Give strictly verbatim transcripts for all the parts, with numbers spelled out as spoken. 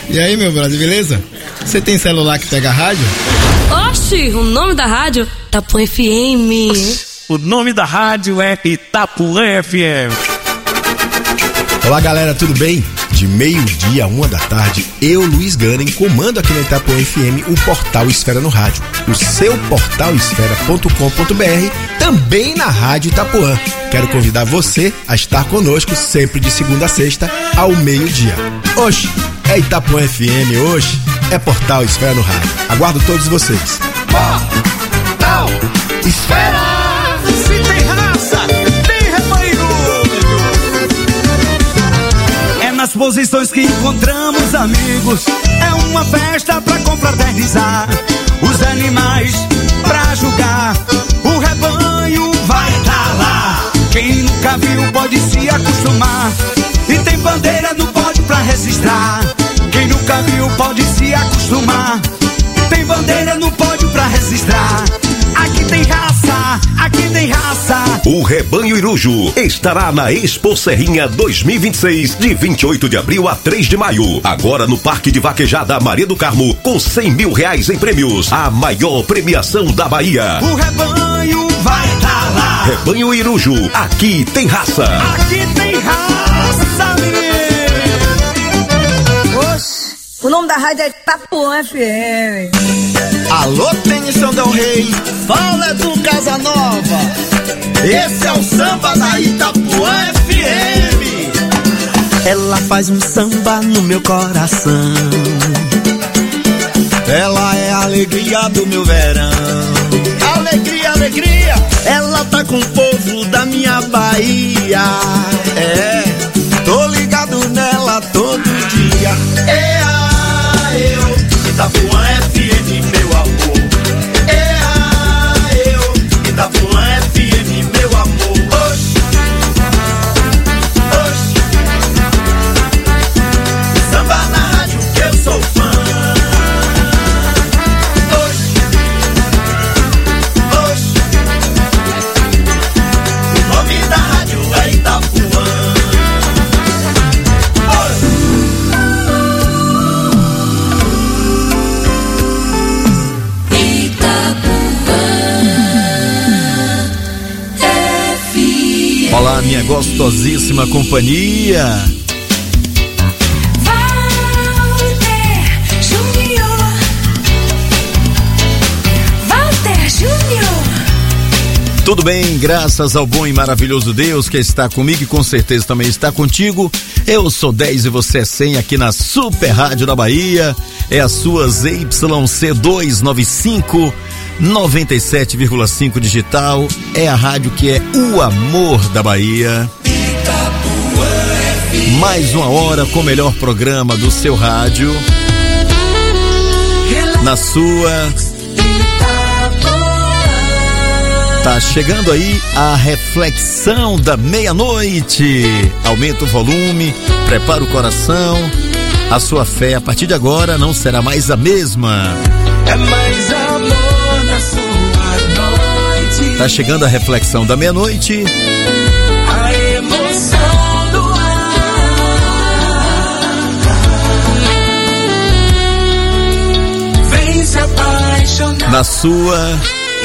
E aí, meu brother, beleza? Você tem celular que pega rádio? Oxi, o nome da rádio Itapuã F M. Oxi, o nome da rádio é Itapuã F M. Olá, galera, tudo bem? De meio-dia a uma da tarde, eu, Luiz Ganem, comando aqui na Itapuã F M o Portal Esfera no Rádio, o seu portal esfera ponto com ponto b r, também na Rádio Itapuã. Quero convidar você a estar conosco sempre de segunda a sexta, ao meio-dia. Oxe, é Itapuã F M hoje, é Portal Esfera no Rádio. Aguardo todos vocês. Portal Esfera! Se tem raça, tem rebanho! É nas posições que encontramos amigos, é uma festa pra confraternizar. Os animais pra julgar, o rebanho vai tá lá. Quem nunca viu pode se acostumar, e tem bandeira no pódio pra registrar. Quem nunca viu pode se acostumar, tem bandeira no pódio pra registrar. Aqui tem raça, aqui tem raça. O Rebanho Irujo estará na Expo Serrinha dois mil e vinte e seis, de vinte e oito de abril a três de maio. Agora no Parque de Vaquejada Maria do Carmo, com cem mil reais em prêmios. A maior premiação da Bahia. O rebanho vai tá lá. Rebanho Irujo, aqui tem raça. Aqui tem raça, menino. O nome da rádio é Itapuã F M. Alô, Tennyson Del Rey, fala do Casanova. Esse é o samba da Itapuã F M. Ela faz um samba no meu coração, ela é a alegria do meu verão. Alegria, alegria. Ela tá com o povo da minha Bahia. É, tô ligado nela todo dia. É a eu, Itapuã F M, meu amor. É a eu, Itapuã F M, meu amor. Oxi, oxi. Samba na rádio que eu sou fã. Oxi, oxi. O nome da rádio é Itapuã. Olá, minha gostosíssima companhia. Walter Júnior. Walter Júnior. Tudo bem, graças ao bom e maravilhoso Deus que está comigo e com certeza também está contigo. Eu sou dez e você é cem aqui na Super Rádio da Bahia. É a sua Z Y C duzentos e noventa e cinco, noventa e sete vírgula cinco digital. É a rádio que é o amor da Bahia. Mais uma hora com o melhor programa do seu rádio, na sua. Tá chegando aí a reflexão da meia-noite. Aumenta o volume, prepara o coração. A sua fé a partir de agora não será mais a mesma. É mais amor na sua noite. Tá chegando a reflexão da meia-noite. A emoção do ar. Vem se apaixonar. Na sua.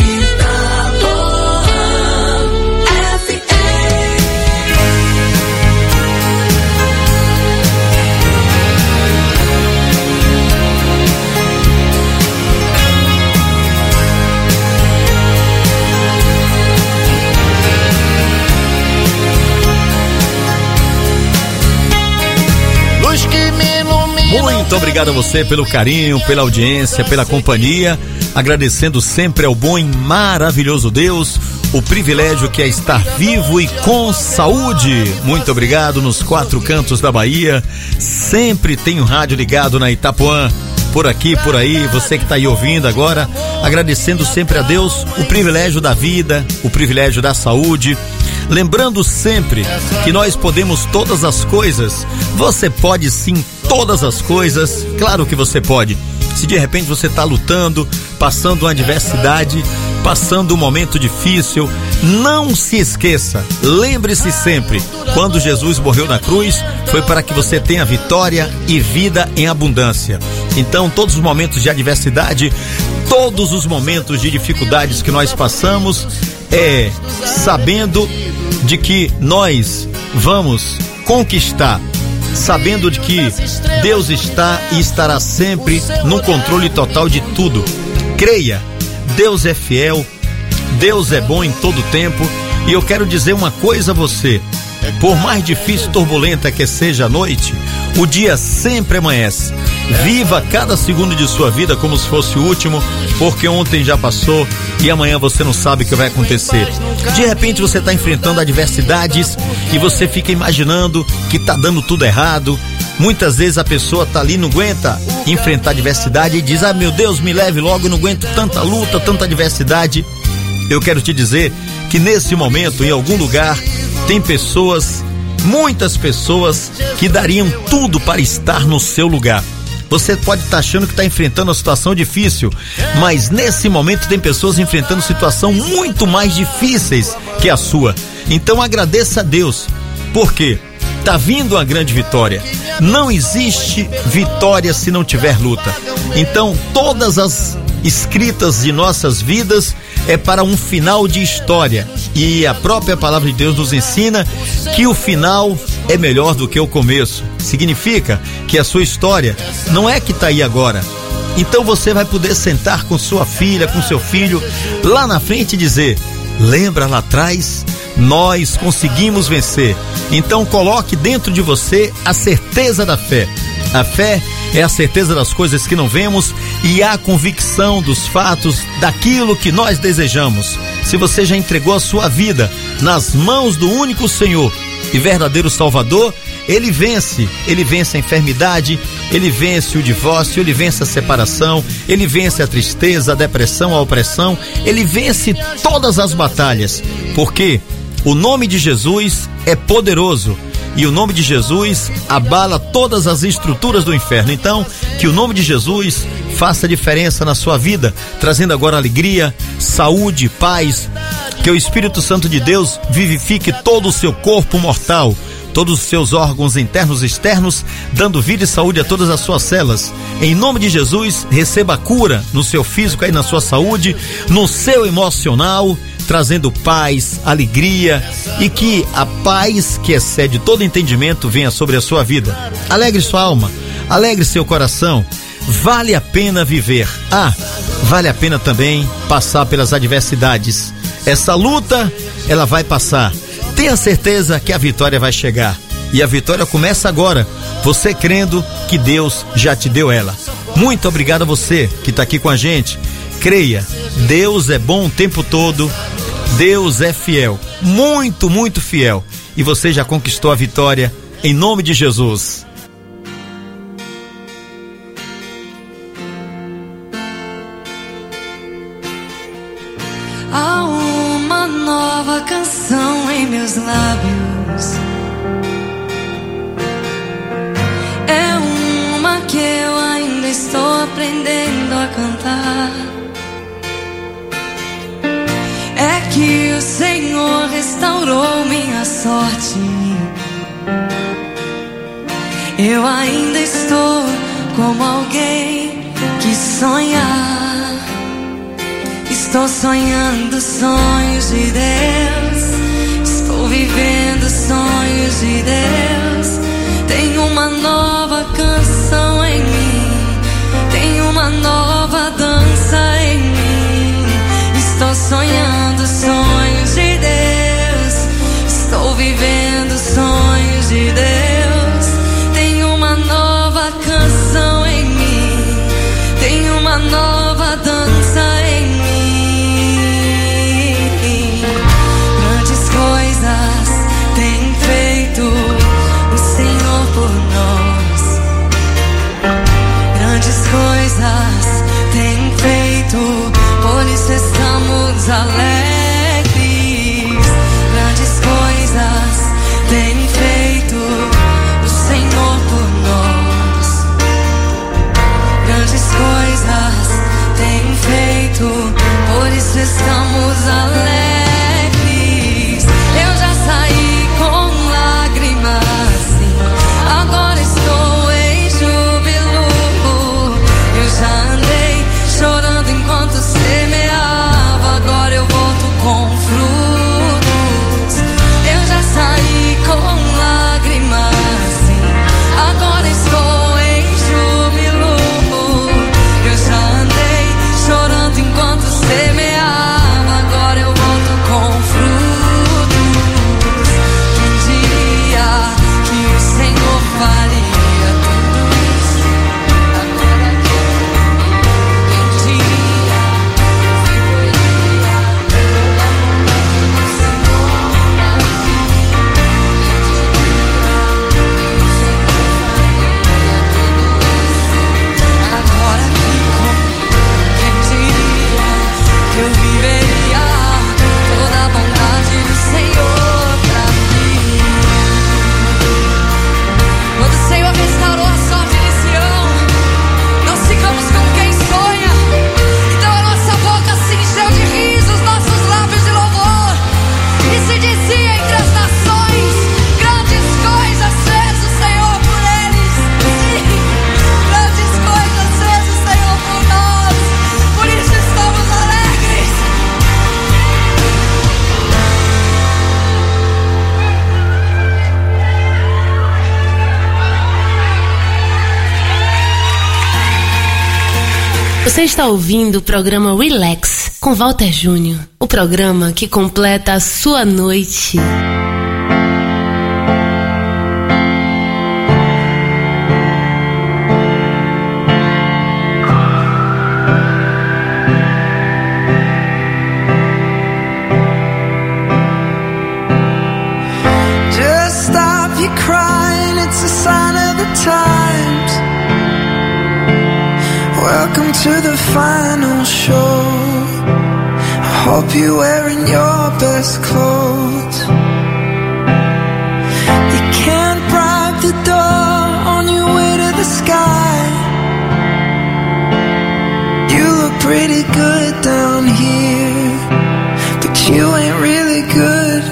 Muito obrigado a você pelo carinho, pela audiência, pela companhia, agradecendo sempre ao bom e maravilhoso Deus o privilégio que é estar vivo e com saúde. Muito obrigado nos quatro cantos da Bahia. Sempre tem um rádio ligado na Itapuã, por aqui, por aí, você que está aí ouvindo agora, agradecendo sempre a Deus o privilégio da vida, o privilégio da saúde. Lembrando sempre que nós podemos todas as coisas. Você pode sim todas as coisas, claro que você pode. Se de repente você está lutando, passando uma adversidade, passando um momento difícil, Não se esqueça, lembre-se sempre, quando Jesus morreu na cruz, foi para que você tenha vitória e vida em abundância. Então, todos os momentos de adversidade, todos os momentos de dificuldades que nós passamos, é sabendo de que nós vamos conquistar, sabendo de que Deus está e estará sempre no controle total de tudo. Creia, Deus é fiel, Deus é bom em todo tempo, e eu quero dizer uma coisa a você: por mais difícil e turbulenta que seja a noite, o dia sempre amanhece. Viva cada segundo de sua vida como se fosse o último, porque ontem já passou e amanhã você não sabe o que vai acontecer. De repente você está enfrentando adversidades e você fica imaginando que está dando tudo errado. Muitas vezes a pessoa tá ali, não aguenta enfrentar adversidade e diz: ah, meu Deus, me leve logo, eu não aguento tanta luta, tanta adversidade. Eu quero te dizer que nesse momento, em algum lugar, tem pessoas, muitas pessoas, que dariam tudo para estar no seu lugar. Você pode estar achando que está enfrentando uma situação difícil, mas nesse momento tem pessoas enfrentando situação muito mais difíceis que a sua. Então agradeça a Deus, porque tá vindo uma grande vitória. Não existe vitória se não tiver luta. Então todas as escritas de nossas vidas é para um final de história, e a própria palavra de Deus nos ensina que o final é melhor do que o começo. Significa que a sua história não é que está aí agora. Então você vai poder sentar com sua filha, com seu filho lá na frente e dizer: lembra lá atrás, nós conseguimos vencer. Então coloque dentro de você a certeza da fé. A fé é a certeza das coisas que não vemos e a convicção dos fatos daquilo que nós desejamos. Se você já entregou a sua vida nas mãos do único Senhor e verdadeiro Salvador, Ele vence, Ele vence a enfermidade, Ele vence o divórcio, Ele vence a separação, Ele vence a tristeza, a depressão, a opressão, Ele vence todas as batalhas, porque o nome de Jesus é poderoso. E o nome de Jesus abala todas as estruturas do inferno. Então, que o nome de Jesus faça diferença na sua vida, trazendo agora alegria, saúde, paz. Que o Espírito Santo de Deus vivifique todo o seu corpo mortal, todos os seus órgãos internos e externos, dando vida e saúde a todas as suas células. Em nome de Jesus, receba a cura no seu físico e na sua saúde, no seu emocional, trazendo paz, alegria, e que a paz que excede todo entendimento venha sobre a sua vida. Alegre sua alma, alegre seu coração. Vale a pena viver. Ah, vale a pena também passar pelas adversidades. Essa luta, ela vai passar. Tenha certeza que a vitória vai chegar. E a vitória começa agora, você crendo que Deus já te deu ela. Muito obrigado a você que está aqui com a gente. Creia, Deus é bom o tempo todo, Deus é fiel, muito, muito fiel, e você já conquistou a vitória, em nome de Jesus. Há uma nova canção em meus lábios, é uma que eu ainda estou aprendendo a cantar. É que o Senhor restaurou minha sorte. Eu ainda estou como alguém que sonha. Estou sonhando sonhos de Deus. Estou vivendo sonhos de Deus. Tem uma nova canção em mim. Tem uma nova dança em mim. Estou sonhando sonhos de Deus. Estou vivendo sonhos de Deus. Tem uma nova canção em mim. Tem uma nova dança em mim. Grandes coisas tem feito o Senhor por nós. Grandes coisas tem feito, por isso estamos alegres. Grandes coisas tem feito o Senhor por nós. Grandes coisas tem feito, por isso estamos alegres. Você está ouvindo o programa Relax com Walter Júnior, o programa que completa a sua noite. Just stop your crying, it's a sign of the times. Welcome to the final show. I hope you're wearing your best clothes. You can't bribe the door on your way to the sky. You look pretty good down here, but you ain't really good.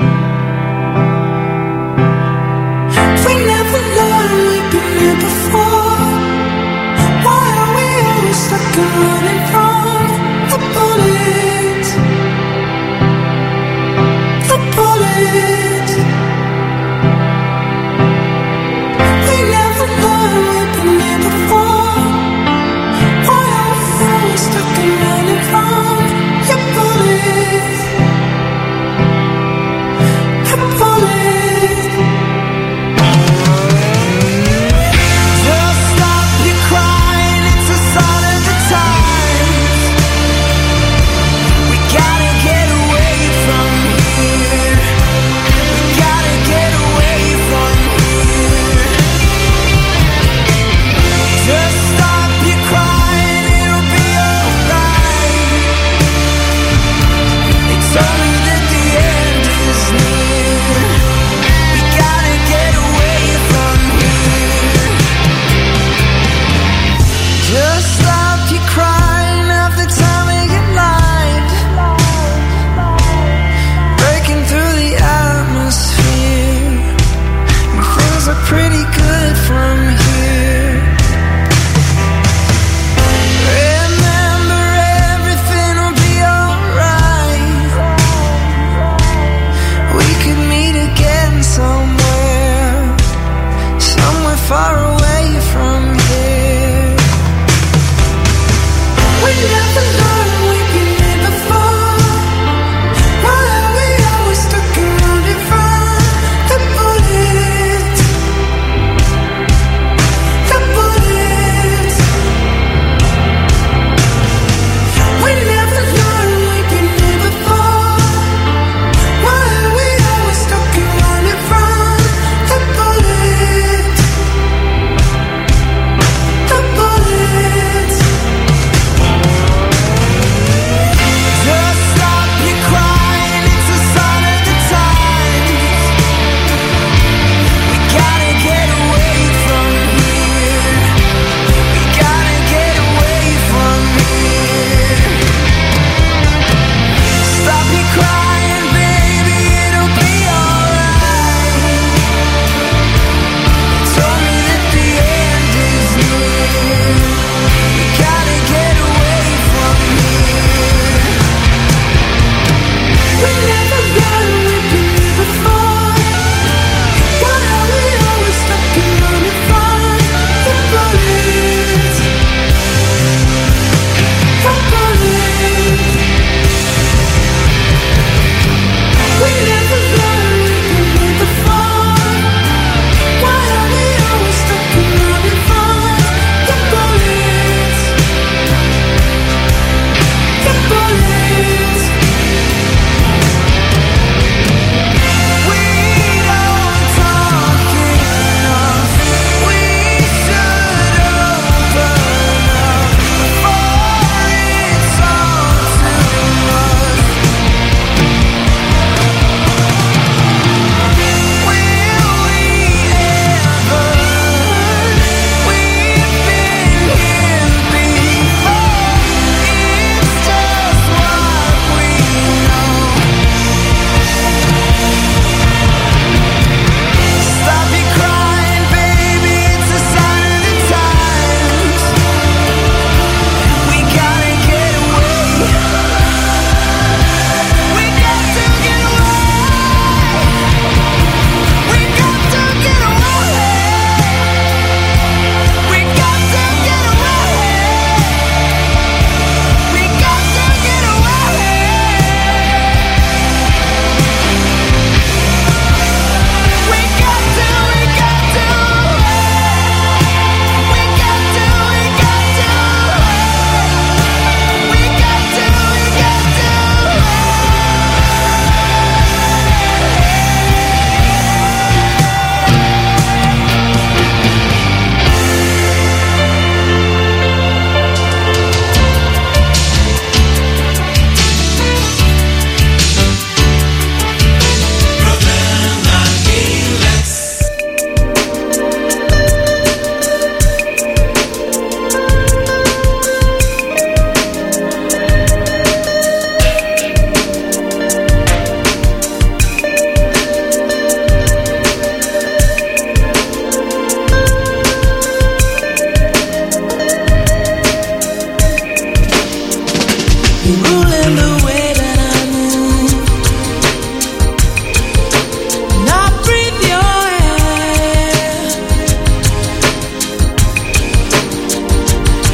We never learned, we've been here before. Stuck and running from the bullets, the bullets. We never learned, we've been here before. Why are we always stuck and running from your bullets?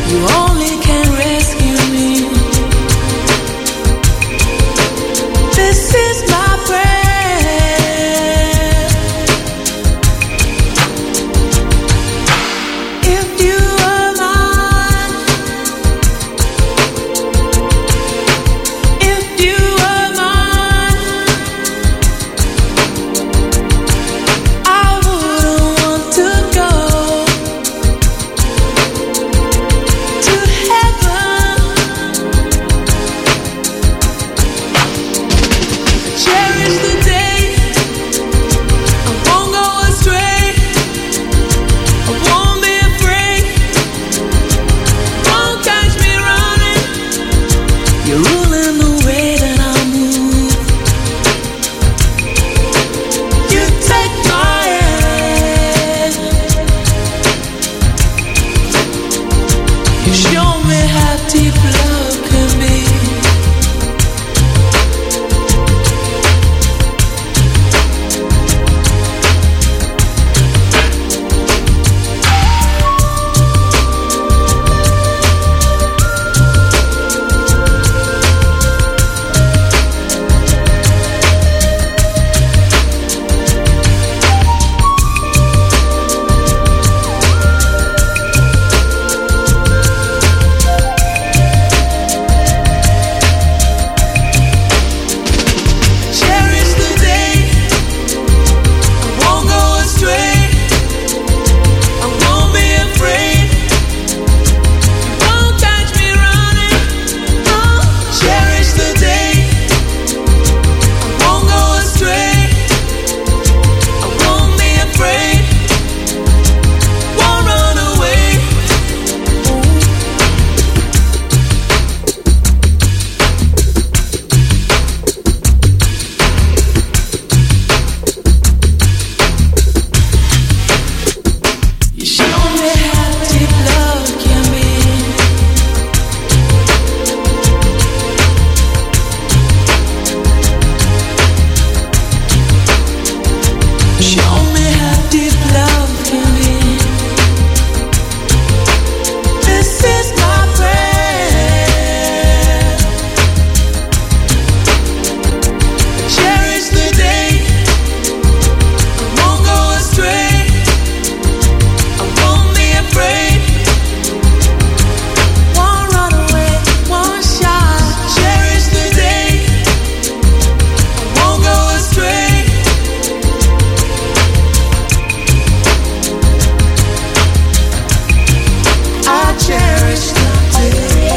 You only can rescue me. This is my prayer. If you are mine, if you are mine, I wouldn't want to go to heaven. Cherish the day, I won't go astray, I won't be afraid, won't catch me running. You're ruling the way that I move. You take my hand, you show me how deep love can be. Cherish the day, I won't go astray, I won't be afraid, won't catch me running. Oh, cherish the day, I won't go astray, I won't be afraid, won't run away. You show me how deep love can be. Show me how deep love can be. This is my prayer. Cherish the day, I won't go astray, I won't be afraid, won't run away, won't shy. Cherish the day, I won't go astray. I cherish the day.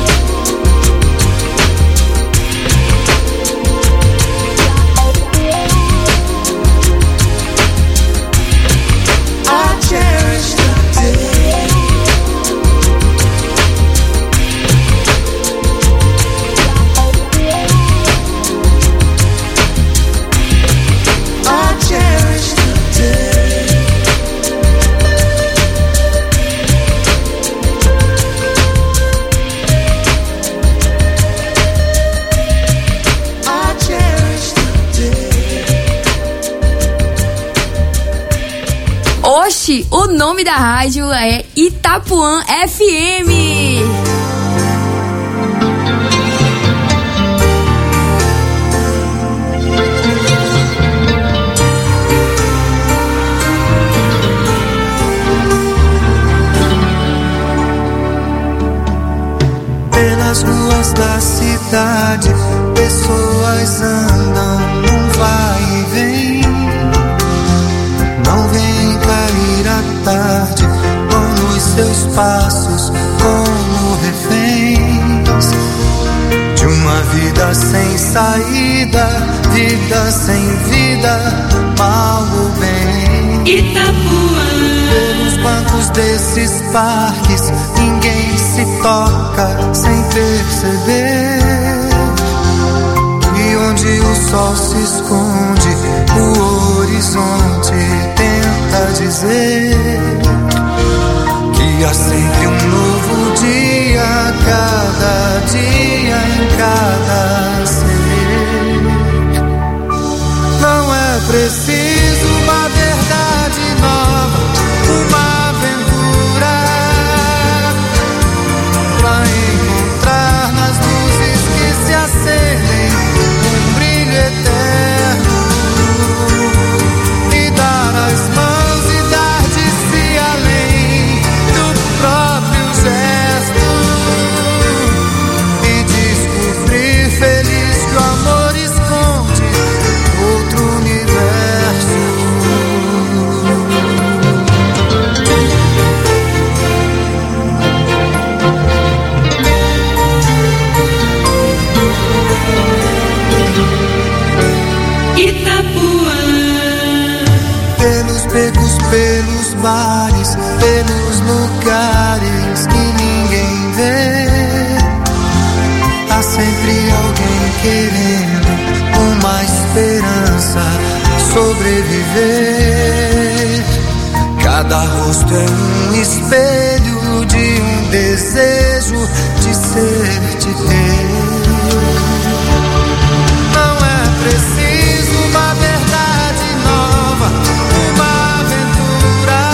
I cherish the day. I cherish the day. I cherish the day. Oxi, o nome da rádio é Itapuã F M. Pelas ruas da cidade, pessoas andam num vai e vem. Não vem cair a tarde com os seus passos como reféns de uma vida sem saída, vida sem vida, mal ou bem. Itapuã. Pelos bancos desses parques, ninguém se toca sem perceber. E onde o sol se esconde, o horizonte tenta dizer que há sempre um novo dia, cada dia em cada ser. Não é preciso uma verdade nova, uma aventura. bares, pelos lugares que ninguém vê. Há sempre alguém querendo uma esperança sobreviver. Cada rosto é um espelho de um desejo de ser, de ter. Não é preciso uma verdade nova, uma aventura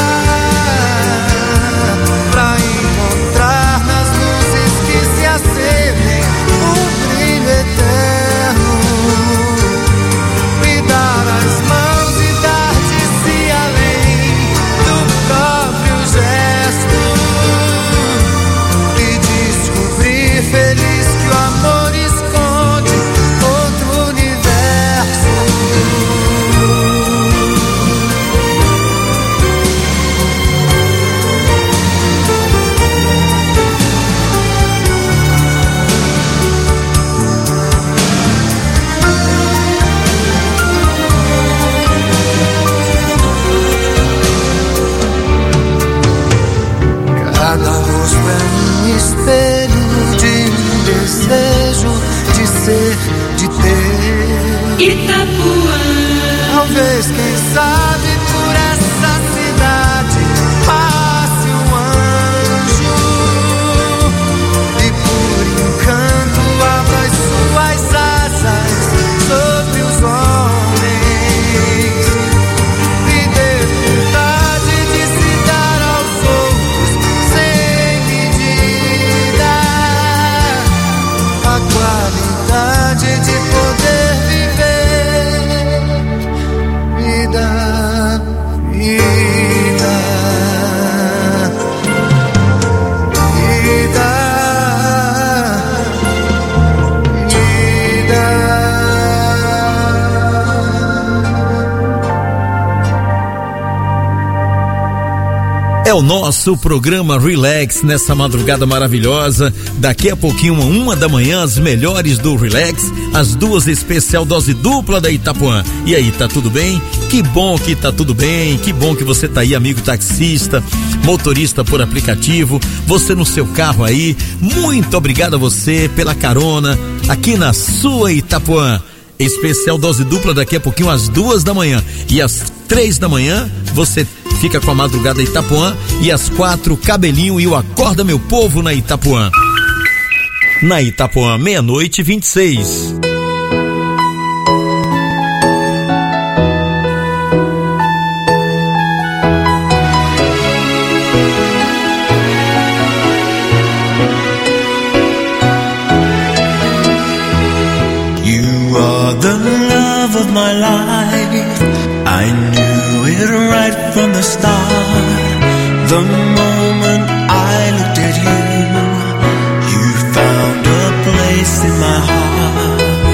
pra encontrar nas luzes que se acendem um brilho eterno. Me dar as mãos e dar de si além do próprio gesto e descobrir feliz que o amor esconde outro universo. Cada rosto é um espelho de um desejo de ser, de ter. Itapuã. Talvez, quem sabe, por essa cidade passe um anjo e por encanto abra as suas asas sobre os homens e dê vontade de se dar aos outros sem medida a qualidade de poder viver vida, vida, vida, vida. É o nosso programa Relax nessa madrugada maravilhosa. Daqui a pouquinho, uma, uma da manhã, as melhores do Relax, as duas especial dose dupla da Itapuã. E aí, tá tudo bem? Que bom que tá tudo bem, que bom que você tá aí, amigo taxista, motorista por aplicativo, você no seu carro aí. Muito obrigado a você pela carona aqui na sua Itapuã. Especial dose dupla daqui a pouquinho às duas da manhã e às três da manhã você fica com a madrugada Itapuã e às quatro Cabelinho e o Acorda Meu Povo na Itapuã. Na Itapuã, meia-noite e vinte e seis. You are the love of my life. I knew it right from the start. The moment I looked at you, you found a place in my heart.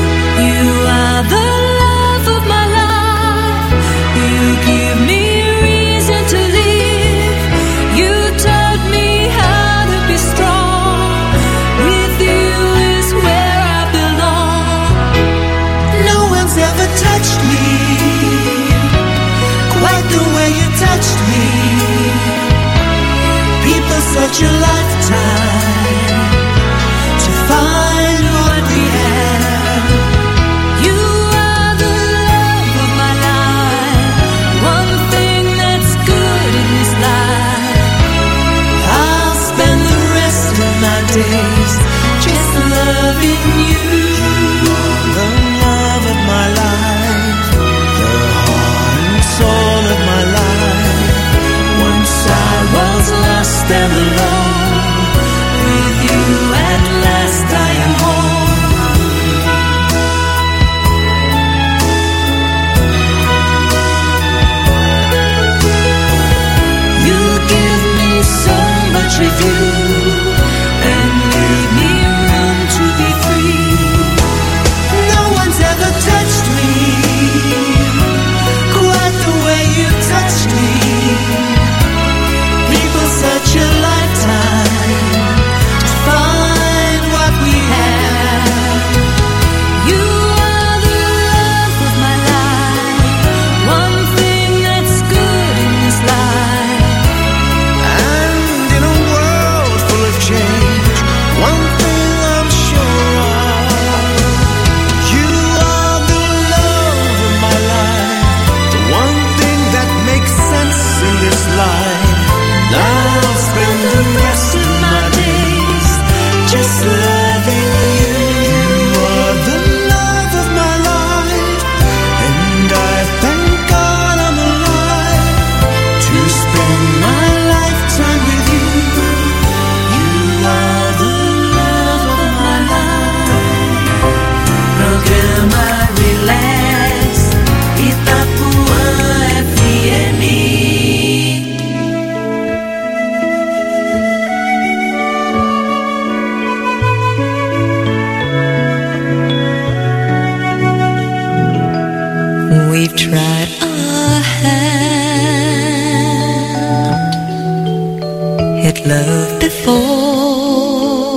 love before.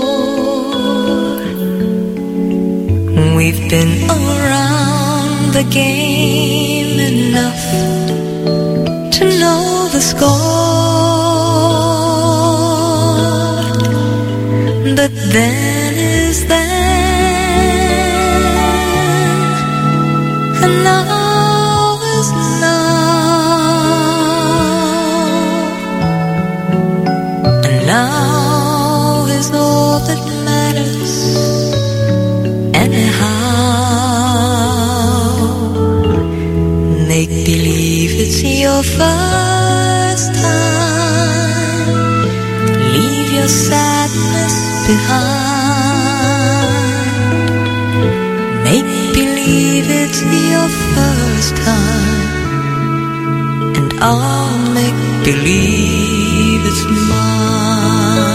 We've been around the game enough to know the score, but then is then, and now is now, and now is all that matters anyhow. Make believe it's your first time. Leave your sadness behind. Make believe it's your first time, and I'll make believe it's mine.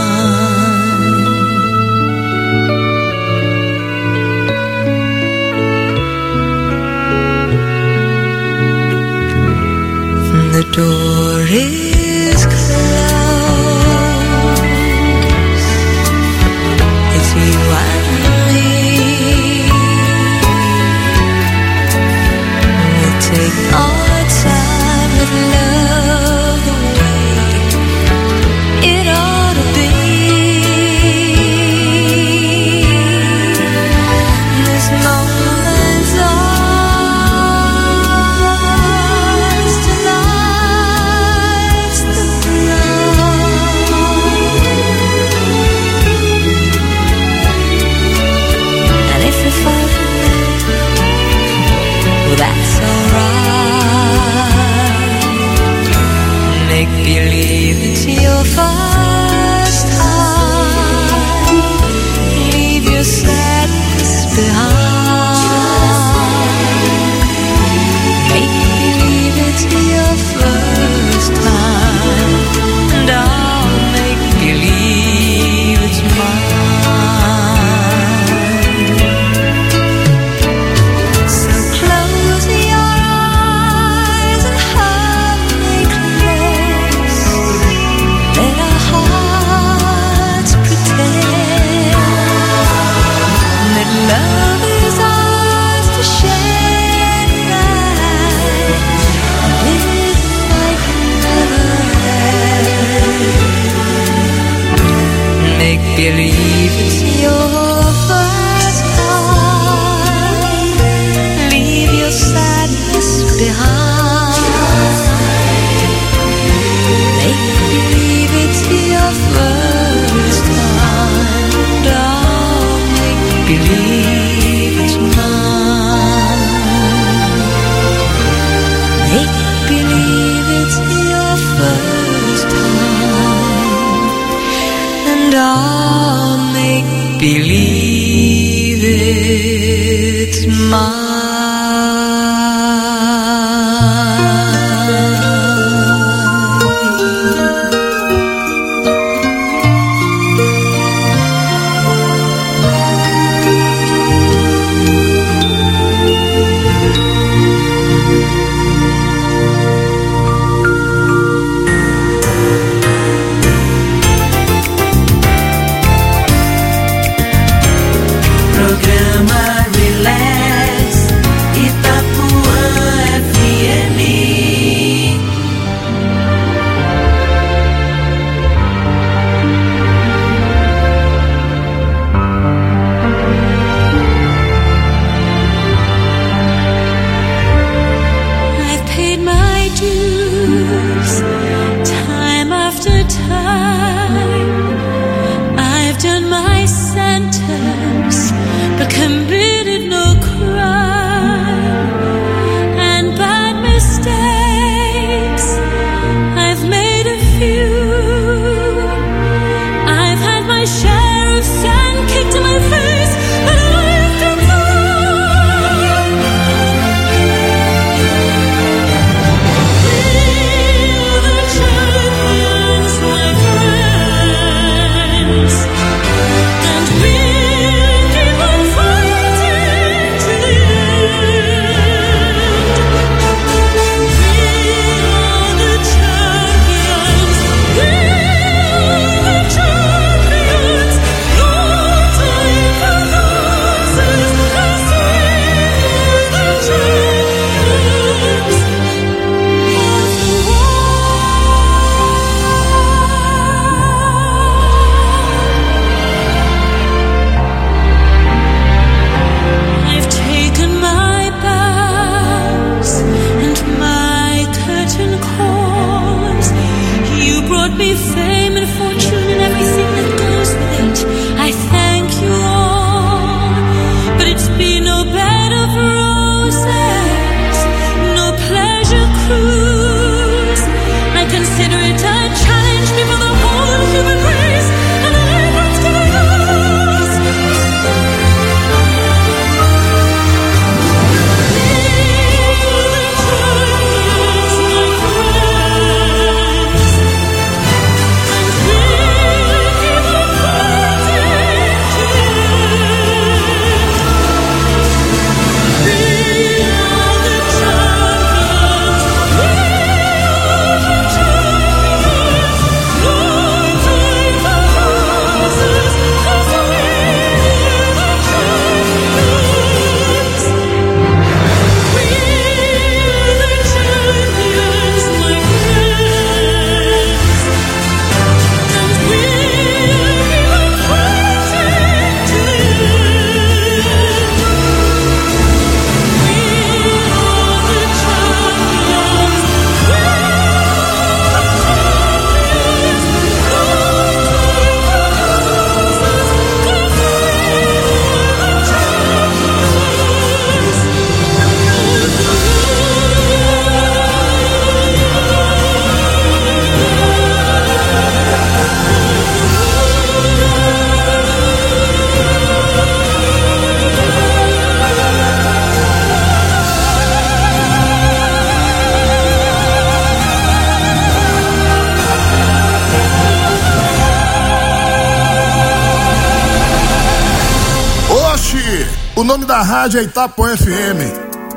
The door is closed. It's you and me. We'll take our time with love the way it ought to be. This moment's ours tonight. And if we fall in love, well, that's alright. Make believe it's your first time. Leave your sadness behind. Make believe it's your first time, and I'll make believe it's mine. So close your eyes and hold me close. Let our hearts pretend that love is ours to share tonight. This night never ends. Make believe it's your first time. Leave your sadness behind. Make believe it's your first time, and I'll make believe it's mine. Make believe it's your first time, and I'll make believe it's mine. Programa Relax. O nome da rádio é Itapuã F M.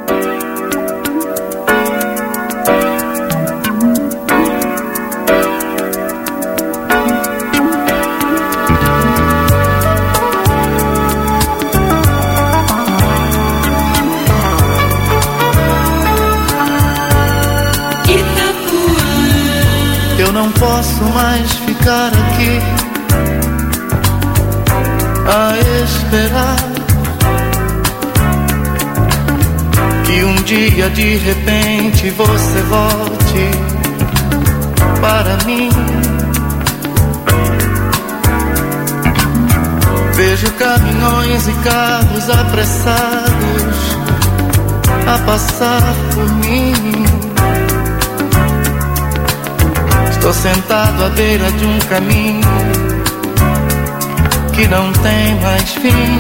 Eu não posso mais ficar aqui a esperar que um dia de repente você volte para mim. Vejo caminhões e carros apressados a passar por mim. Estou sentado à beira de um caminho que não tem mais fim.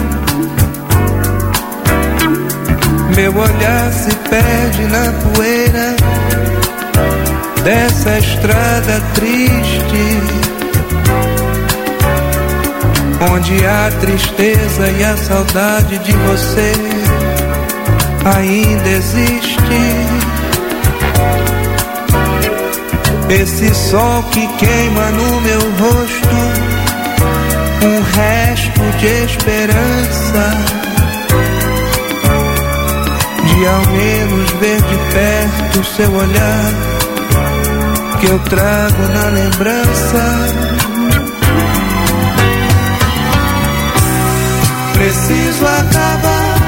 Meu olhar se perde na poeira dessa estrada triste, onde a tristeza e a saudade de você ainda existe. Esse sol que queima no meu rosto, um resto de esperança, de ao menos ver de perto o seu olhar, que eu trago na lembrança. Preciso acabar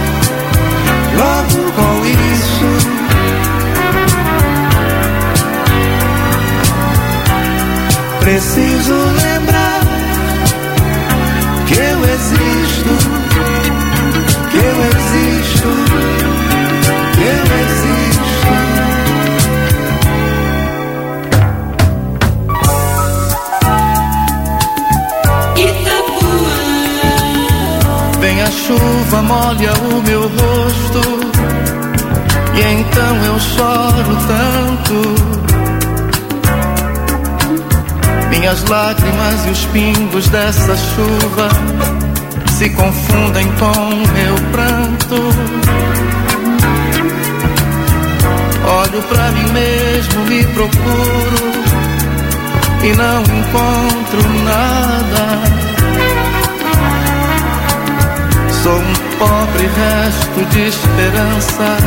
logo com isso. Preciso lembrar que eu existo, que eu existo, que eu existo. Itapuã. Vem a chuva, molha o meu rosto, e então eu choro tanto. Minhas lágrimas e os pingos dessa chuva se confundem com meu pranto. Olho pra mim mesmo, me procuro e não encontro nada. Sou um pobre resto de esperança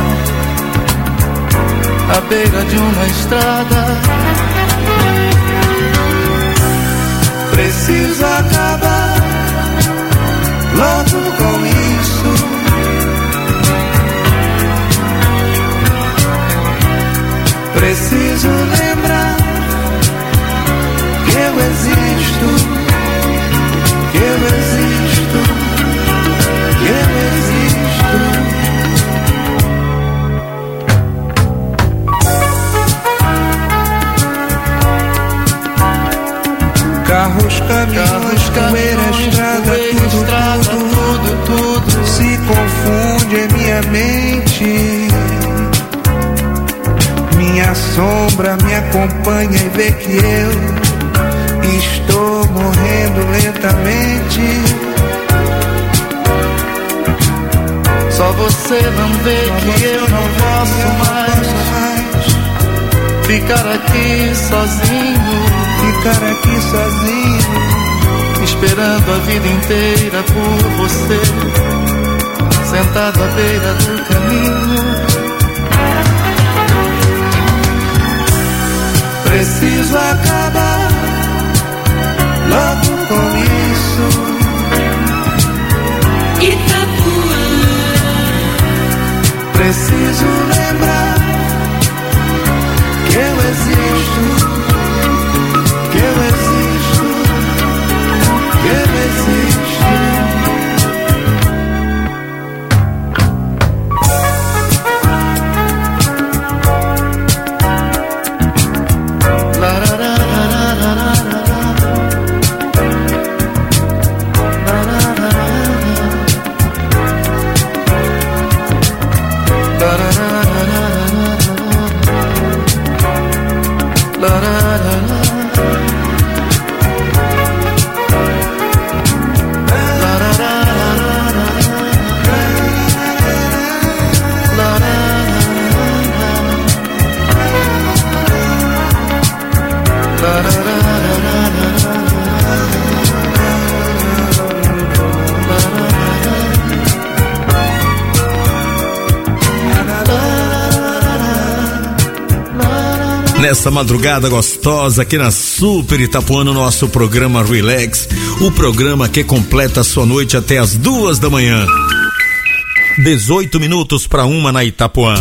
à beira de uma estrada. Preciso acabar logo com isso. Preciso lembrar que eu existo, que eu existo, que eu existo. Carros, caminhões, poeira, estrada, tudo, estrada tudo, tudo, tudo se confunde em minha mente. Minha sombra me acompanha e vê que eu estou morrendo lentamente. Só você não vê que eu não posso mais ficar aqui sozinho. Ficar aqui sozinho, esperando a vida inteira por você, sentado à beira do caminho. Preciso acabar logo com isso. Itapuã. Preciso lembrar que eu existo, que eu existo, que eu existo. La la la la la la la la la la la. Nessa madrugada gostosa aqui na Super Itapuã, no nosso programa Relax, o programa que completa a sua noite até as duas da manhã. dezoito minutos para uma na Itapuã.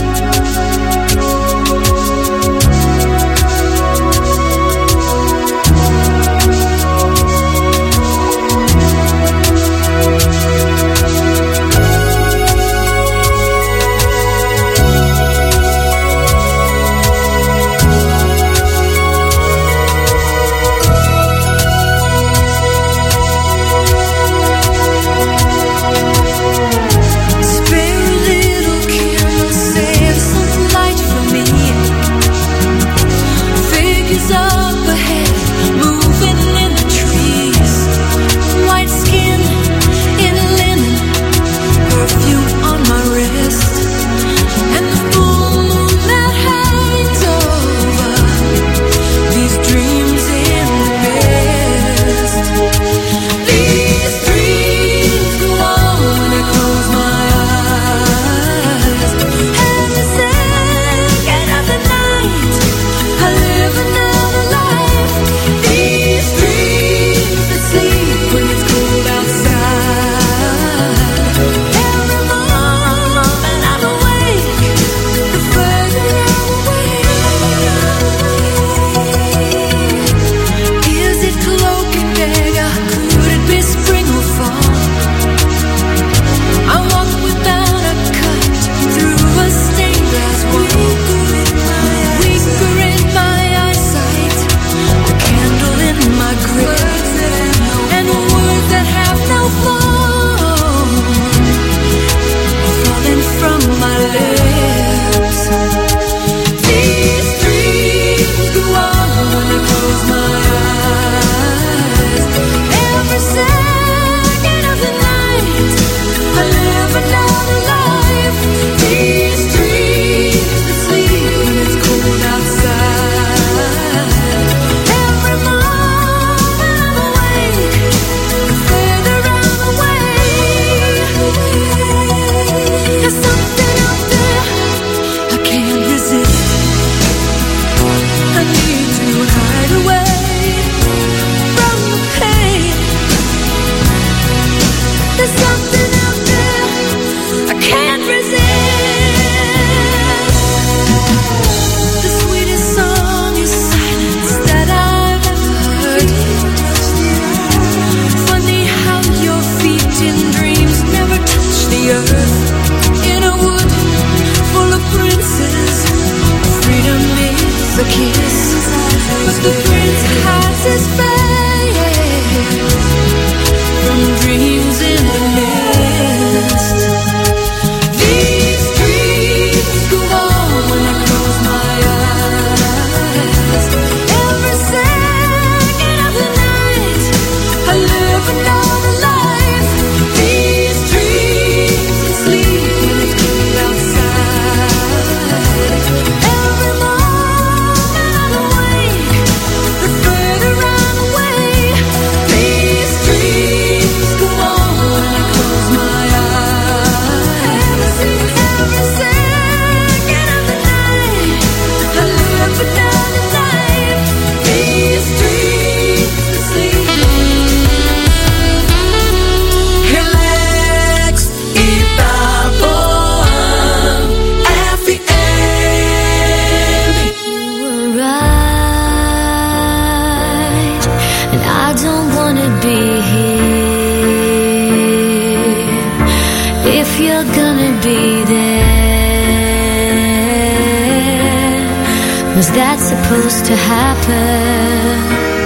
Was that supposed to happen?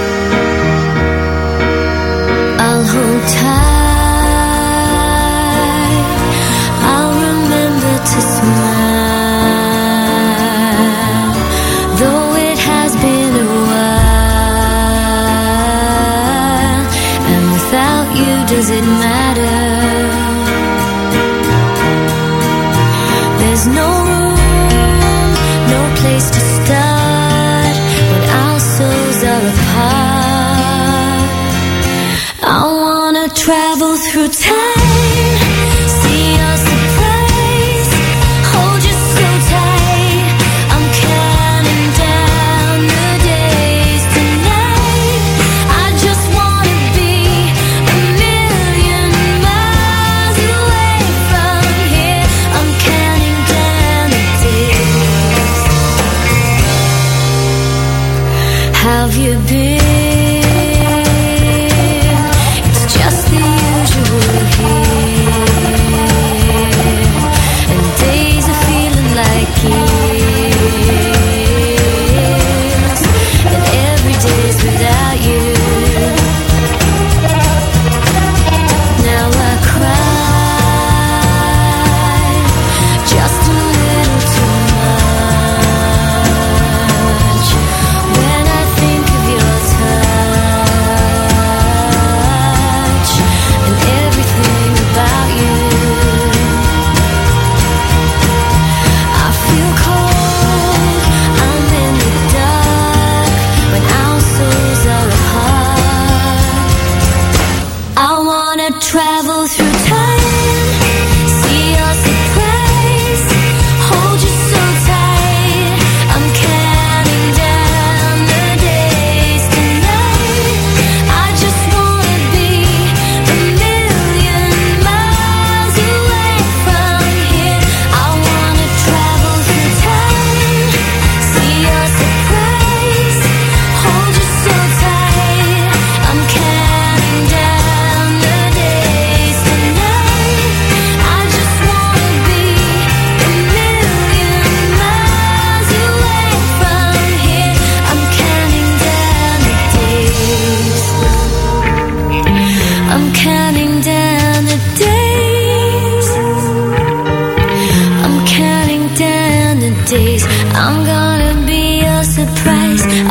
I'll hold tight, I'll remember to smile, though it has been a while, and without you does it matter? There's no room, no place to start when our souls are apart. I wanna travel through time, see your surprise, hold you so tight. I'm counting down.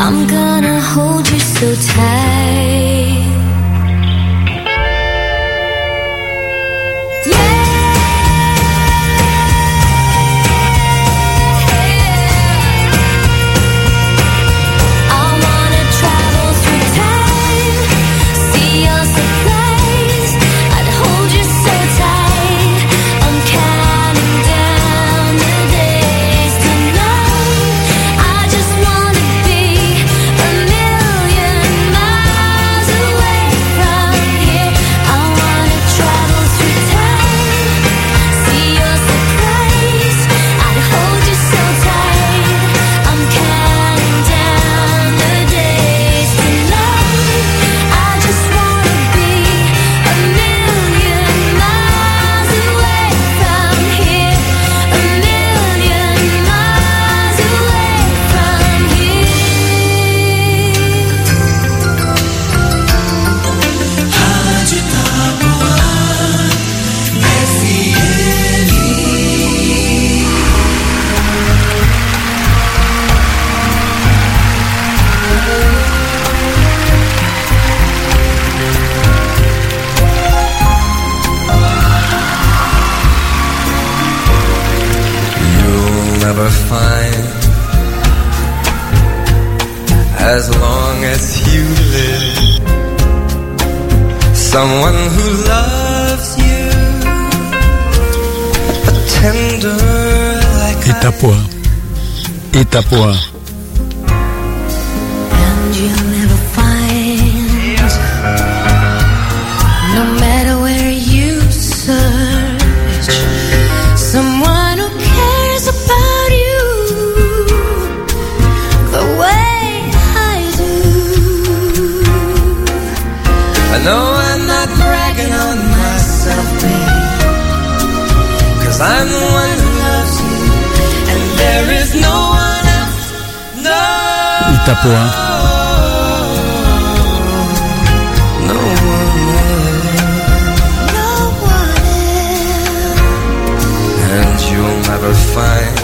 I'm gonna hold you so tight. Never find, as long as you live, someone who loves you, a tender like Itapuã, Itapuã. And you'll never find, no matter where you search, someone who cares about you the way I do. I know I'm not bragging on myself, babe, 'cause I'm the one who loves you, and there is no one else, no. Itapuã. No one else, no one else. And you'll never find,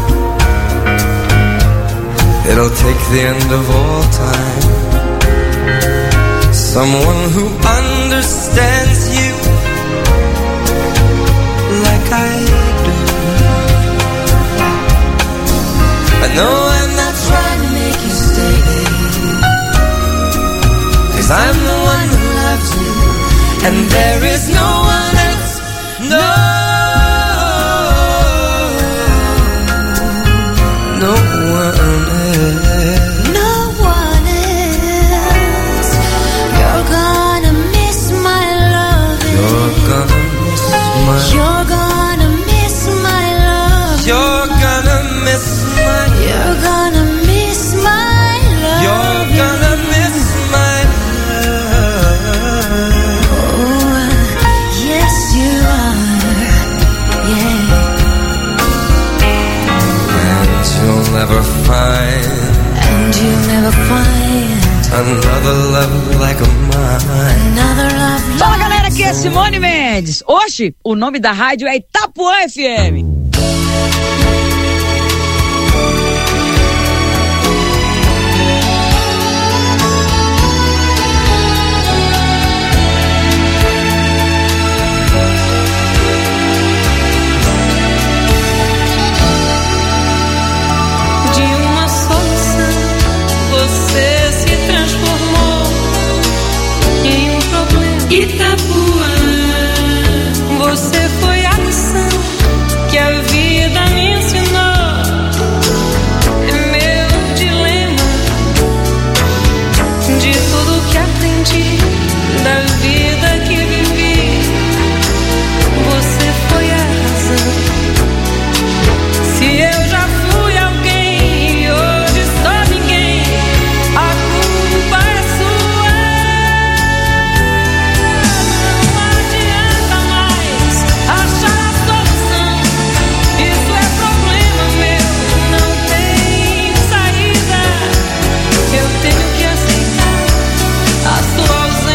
it'll take the end of all time, someone who understands you like I do. I know I'm not trying to make you stay, babe, 'cause I'm the one who loves you, and there is no one else, no. No one else, no one else. You're gonna miss my love. You're gonna miss my. You're gonna miss my love. You're gonna miss my. You're gonna miss my love. You're gonna miss my love. Oh, yes you are. Yeah. You'll never find, and you'll never find another love like mine. Another love like. Fala galera, aqui é Simone Mendes. Hoje o nome da rádio é Itapuã F M. Itapuã, você foi a lição que a vida me ensinou. É meu dilema, de tudo que aprendi, da vida que vivi. Você foi a razão. Se eu já fui alguém e hoje sou ninguém, a culpa é sua. Tenho que aceitar a sua ausência.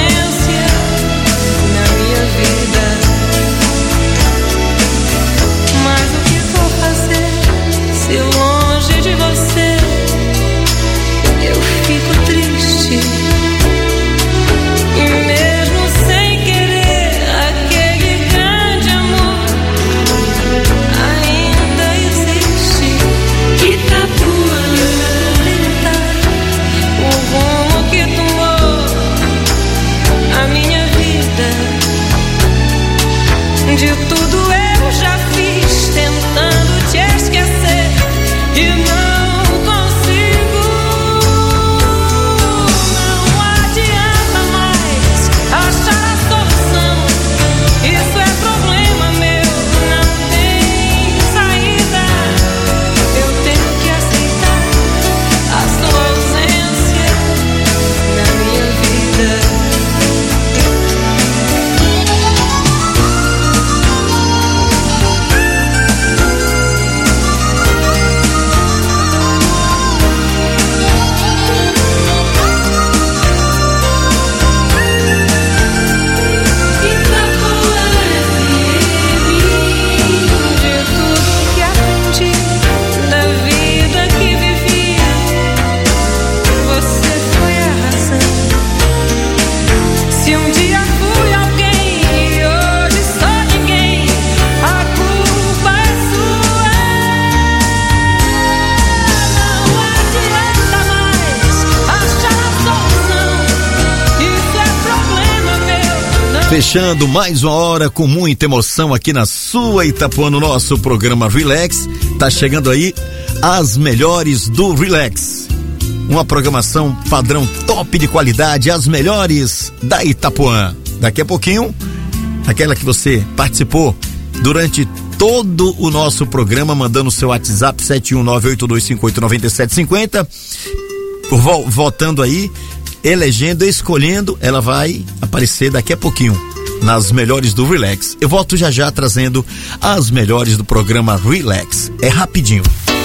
Fechando mais uma hora com muita emoção aqui na sua Itapuã, no nosso programa Relax. Tá chegando aí as melhores do Relax. Uma programação padrão top de qualidade, as melhores da Itapuã. Daqui a pouquinho, aquela que você participou durante todo o nosso programa, mandando o seu WhatsApp sete um nove oito dois cinco oito nove sete cinco zero, vo- votando aí, elegendo, escolhendo, ela vai aparecer daqui a pouquinho nas melhores do Relax. Eu volto já já trazendo as melhores do programa Relax. É rapidinho.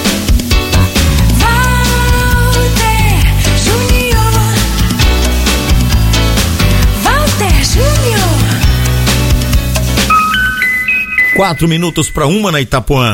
Quatro minutos para uma na Itapuã.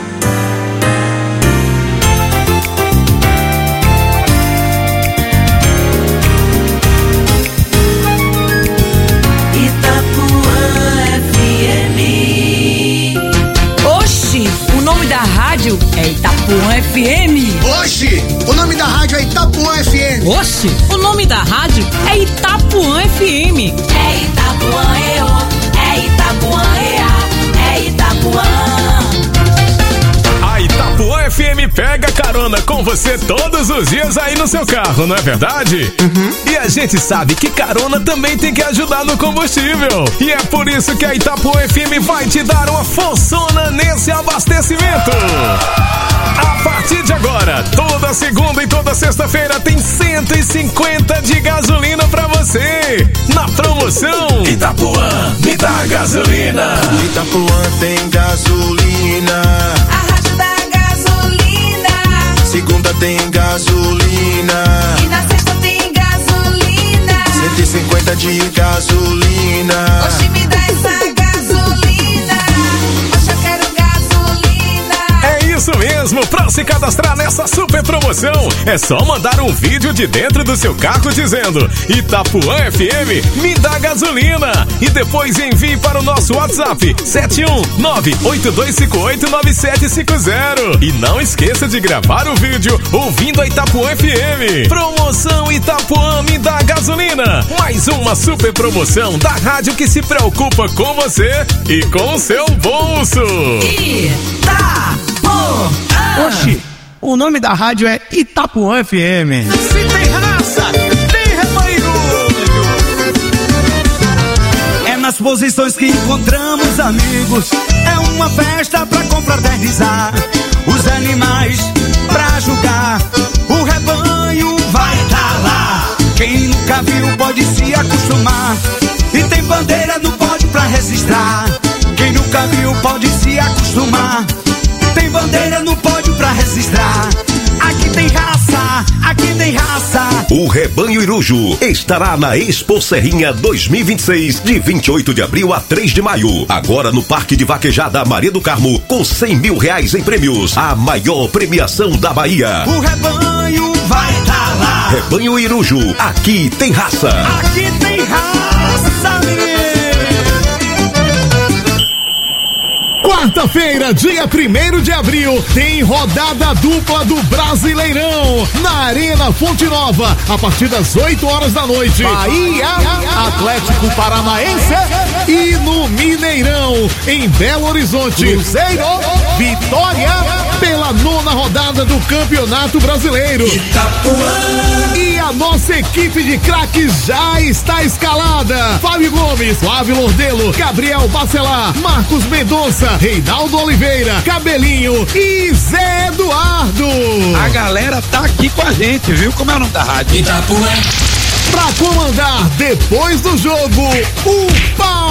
É Itapuã F M. Oxi, o nome da rádio é Itapuã F M. Oxi, o nome da rádio é Itapuã F M. É Itapuã E O, é Itapuã E A, é Itapuã. A Itapuã F M pega carona com você todos os dias aí no seu carro, não é verdade? Uhum. E a gente sabe que carona também tem que ajudar no combustível. E é por isso que a Itapuã F M vai te dar uma forçona nesse abastecimento. A partir de agora, toda segunda e toda sexta-feira tem cento e cinquenta de gasolina pra você. Na promoção Itapuã, me dá gasolina. Itapuã tem gasolina. A rádio da gasolina. Segunda tem gasolina. E na sexta tem gasolina. cento e cinquenta de gasolina. Oxe, me dá essa gasolina. Oxe, eu quero gasolina. É isso mesmo, pra se cadastrar nessa super promoção, é só mandar um vídeo de dentro do seu carro dizendo Itapuã F M, me dá gasolina. E depois envie para o nosso WhatsApp sete um nove oito dois cinco oito nove sete cinco zero. E não esqueça de gravar o vídeo ouvindo a Itapuã F M. Promoção Itapuã, me dá gasolina. Mais uma super promoção da rádio que se preocupa com você e com o seu bolso. Itapuã. Oxi, o nome da rádio é Itapuã F M. Se tem raça, tem rebanho. É nas posições que encontramos amigos. É uma festa pra confraternizar. Os animais pra julgar. O rebanho vai tá lá. Quem nunca viu pode se acostumar. E tem bandeira no pódio pra registrar. Quem nunca viu pode se acostumar. Tem bandeira no pódio pra registrar. Aqui tem raça, aqui tem raça. O Rebanho Iruju estará na Expo Serrinha dois mil e vinte e seis, de vinte e oito de abril a três de maio. Agora no Parque de Vaquejada Maria do Carmo, com cem mil reais em prêmios. A maior premiação da Bahia. O rebanho vai tá lá. Rebanho Iruju, aqui tem raça. Aqui tem raça, menino. Quarta-feira, dia primeiro de abril, tem rodada dupla do Brasileirão na Arena Fonte Nova, a partir das oito horas da noite. Bahia, Atlético Paranaense e no Mineirão, em Belo Horizonte, Cruzeiro, Vitória, pela nona rodada do Campeonato Brasileiro. Itapuã. E a nossa equipe de craques já está escalada. Fábio Gomes, Flávio Lordelo, Gabriel Bacelar, Marcos Mendonça, Reinaldo Oliveira, Cabelinho e Zé Eduardo. A galera tá aqui com a gente, viu? Como é o nome da rádio? Itapuã. Pra comandar depois do jogo, o